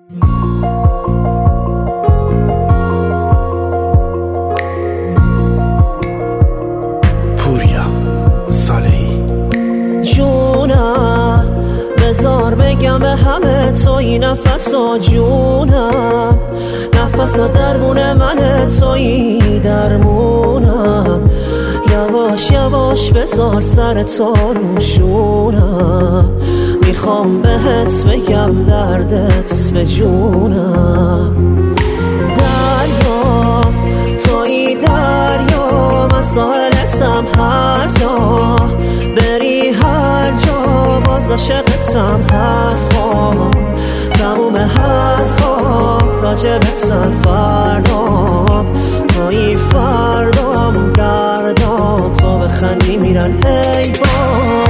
پوریا صالحی. جونم بذار بگم به همه توی نفسا، جونم نفسا درمون منه توی درمونم، یواش یواش بذار سر تو روشونم، میخوام بهت بگم دردت به جونم. دریا توی دریا، من ساحلتم هر جا بری، هر جا باز عاشقتم، حرفام تموم حرفام راجبتم، فردام توی فردام گردام، تو بخندی میرن حیوان.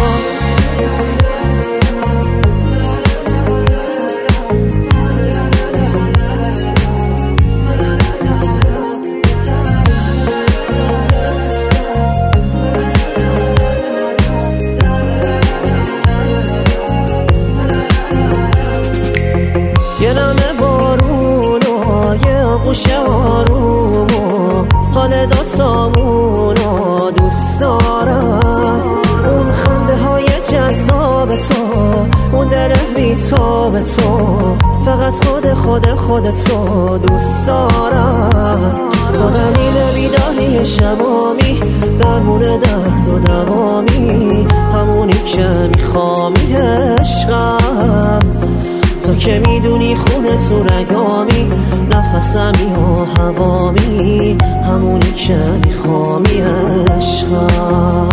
یه نمه بارون و یه آغوش آروم و حال دوتامون و دوست دارم، اون خنده های جذاب تو، اون دل بی‌تاب تو، فقط خودتو دوست دارم. تو دلیل بیداری شبامی، درمون درد و دوامی، همونی که میخوامی عشقم، تو که میدونی خونه تو رگامی، نفسمی و هوامی، همونی که میخوامی عشقم.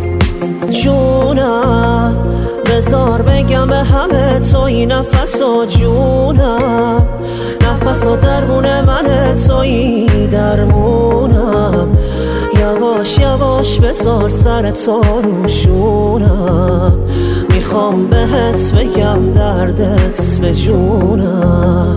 جونم بذار بگم به همه توی نفسا، جونم نفسا درمون منه توی درمونم، یواش یواش بذار سر تو روشونم، میخوام بهت بگم دردت به جونم.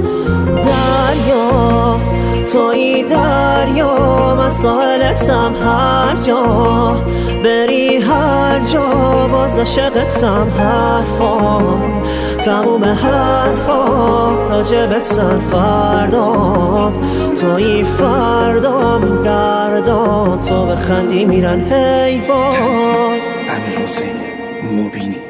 دریا توی دریا، من ساحلتم هر جا بری، هر جا باز عاشقتم، حرفام تموم حرفام راجبتم، فردام توی فردام گردام، تو بخندی میرن حیوان. امیر حسین مبینی.